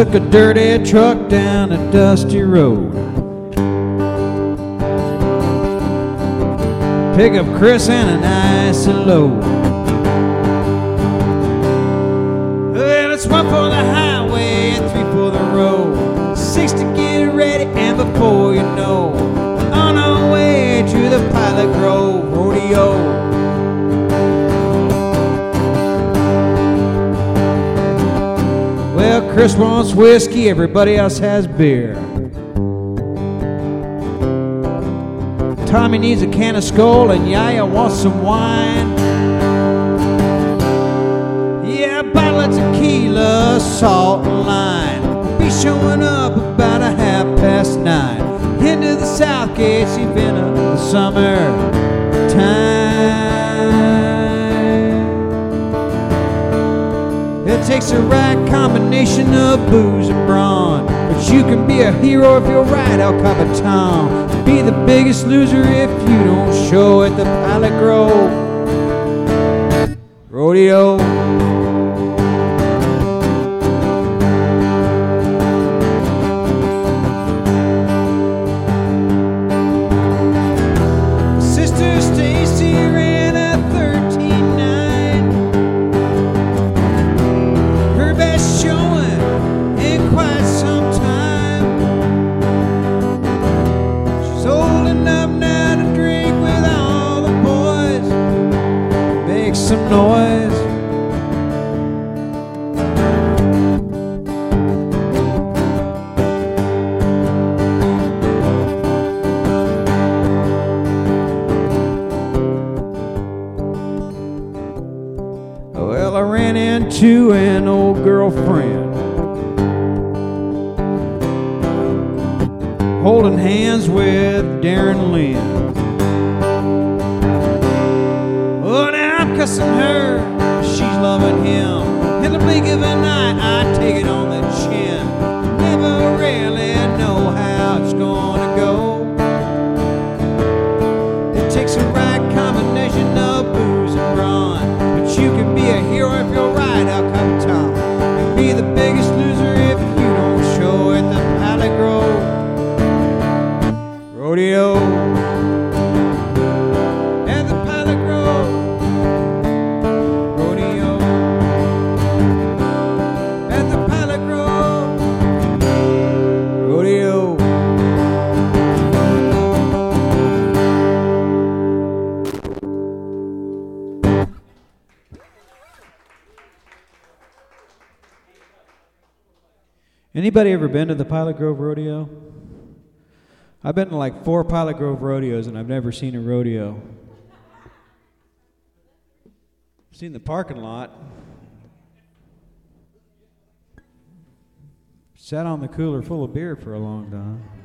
took a dirty truck down a dusty road. Pick up Chris and an icy load. Well, it's one for the highway and three for the road. 6 to get ready, and before you know, on our way to the Pilot Grove Rodeo. Well, Chris wants whiskey, everybody else has beer. Tommy needs a can of Skull, and Yaya wants some wine. Yeah, a bottle of tequila, salt and lime. Be showing up about 9:30 into the South Gate event of the summer time. It takes the right combination of booze and brawn, but you can be a hero if you're right, El Capitan. Be the biggest loser if you don't show at the Pilot Grove Rodeo. Sister Stacy ran a 13.9, her best showing in quite some time. She's old enough now to drink with all the boys, make some noise. Well, I ran into an old girlfriend, holding hands with Darren Lynn. Oh, now I'm cussing her, she's loving him. In the blink of an eye, I take it on the chin. Never really know how it's gonna go. It takes a right combination of booze and brawn, but you can be a hero if you're right, El Capitan. And be the biggest loser if you don't show at the Pilot Grove Rodeo. At the Pilot Grove Rodeo. At the Pilot Grove Rodeo. Anybody ever been to the Pilot Grove Rodeo? I've been to like 4 Pilot Grove rodeos and I've never seen a rodeo. I've seen the parking lot. Sat on the cooler full of beer for a long time.